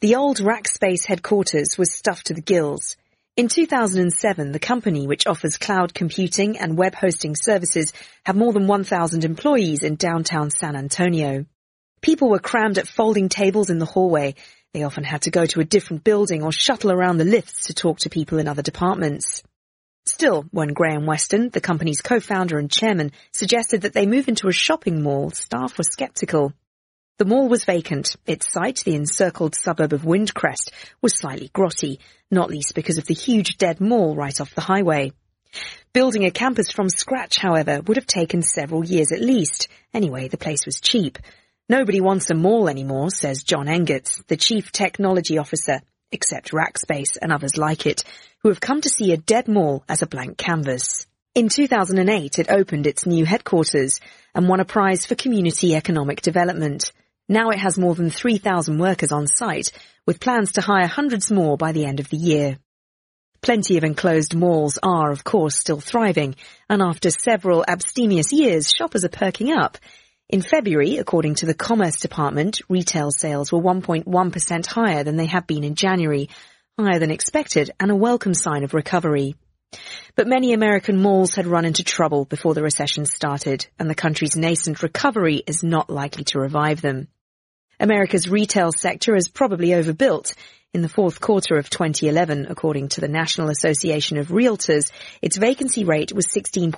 The old Rackspace headquarters was stuffed to the gills. In 2007, the company, which offers cloud computing and web hosting services, had more than 1,000 employees in downtown San Antonio. People were crammed at folding tables in the hallway. They often had to go to a different building or shuttle around the lifts to talk to people in other departments. Still, when Graham Weston, the company's co-founder and chairman, suggested that they move into a shopping mall, staff were skeptical. The mall was vacant. Its site, the encircled suburb of Windcrest, was slightly grotty, not least because of the huge dead mall right off the highway. Building a campus from scratch, however, would have taken several years at least. Anyway, the place was cheap. Nobody wants a mall anymore, says John Engetz, the chief technology officer, except Rackspace and others like it, who have come to see a dead mall as a blank canvas. In 2008, it opened its new headquarters and won a prize for community economic development. Now it has more than 3,000 workers on site, with plans to hire hundreds more by the end of the year. Plenty of enclosed malls are, of course, still thriving, and after several abstemious years, shoppers are perking up. In February, according to the Commerce Department, retail sales were 1.1% higher than they had been in January, higher than expected and a welcome sign of recovery. But many American malls had run into trouble before the recession started, and the country's nascent recovery is not likely to revive them. America's retail sector is probably overbuilt. In the fourth quarter of 2011, according to the National Association of Realtors, its vacancy rate was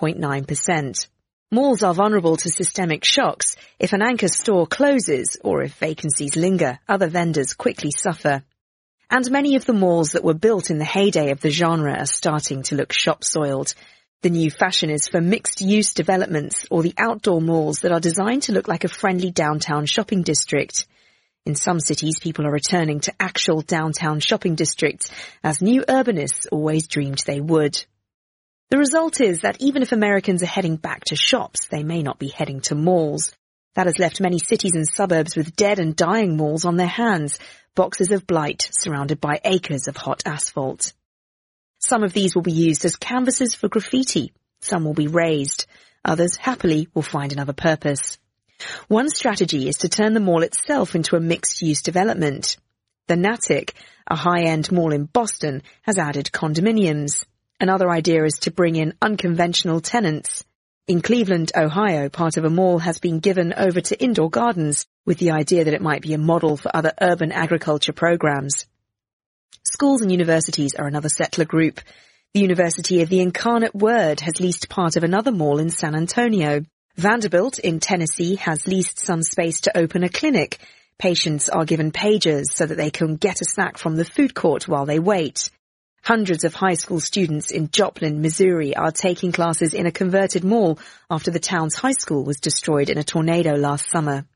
16.9%. Malls are vulnerable to systemic shocks. If an anchor store closes or if vacancies linger, other vendors quickly suffer. And many of the malls that were built in the heyday of the genre are starting to look shop-soiled. The new fashion is for mixed-use developments or the outdoor malls that are designed to look like a friendly downtown shopping district. In some cities, people are returning to actual downtown shopping districts, as new urbanists always dreamed they would. The result is that even if Americans are heading back to shops, they may not be heading to malls. That has left many cities and suburbs with dead and dying malls on their hands, boxes of blight surrounded by acres of hot asphalt. Some of these will be used as canvases for graffiti. Some will be razed. Others, happily, will find another purpose. One strategy is to turn the mall itself into a mixed-use development. The Natick, a high-end mall in Boston, has added condominiums. Another idea is to bring in unconventional tenants. In Cleveland, Ohio, part of a mall has been given over to indoor gardens with the idea that it might be a model for other urban agriculture programs. Schools and universities are another settler group. The University of the Incarnate Word has leased part of another mall in San Antonio. Vanderbilt in Tennessee has leased some space to open a clinic. Patients are given pagers so that they can get a snack from the food court while they wait. Hundreds of high school students in Joplin, Missouri are taking classes in a converted mall after the town's high school was destroyed in a tornado last summer.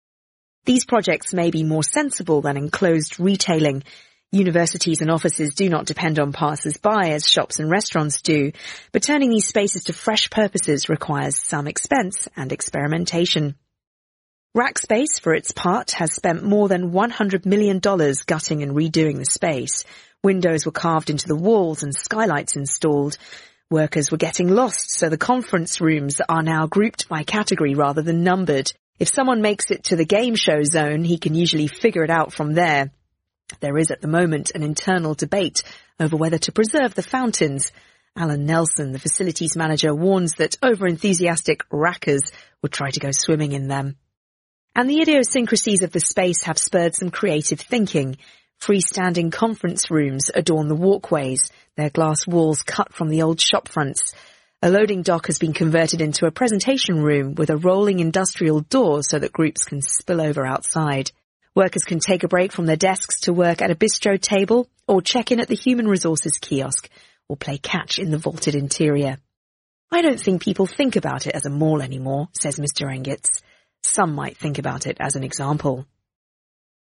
These projects may be more sensible than enclosed retailing. Universities and offices do not depend on passers-by as shops and restaurants do, but turning these spaces to fresh purposes requires some expense and experimentation. Rackspace, for its part, has spent more than $100 million gutting and redoing the space. Windows were carved into the walls and skylights installed. Workers were getting lost, so the conference rooms are now grouped by category rather than numbered. If someone makes it to the game show zone, he can usually figure it out from there. There is at the moment an internal debate over whether to preserve the fountains. Alan Nelson, the facilities manager, warns that over-enthusiastic rackers would try to go swimming in them. And the idiosyncrasies of the space have spurred some creative thinking. Freestanding conference rooms adorn the walkways, their glass walls cut from the old shop fronts. A loading dock has been converted into a presentation room with a rolling industrial door so that groups can spill over outside. Workers can take a break from their desks to work at a bistro table or check in at the human resources kiosk or play catch in the vaulted interior. I don't think people think about it as a mall anymore, says Mr. Engetz. Some might think about it as an example.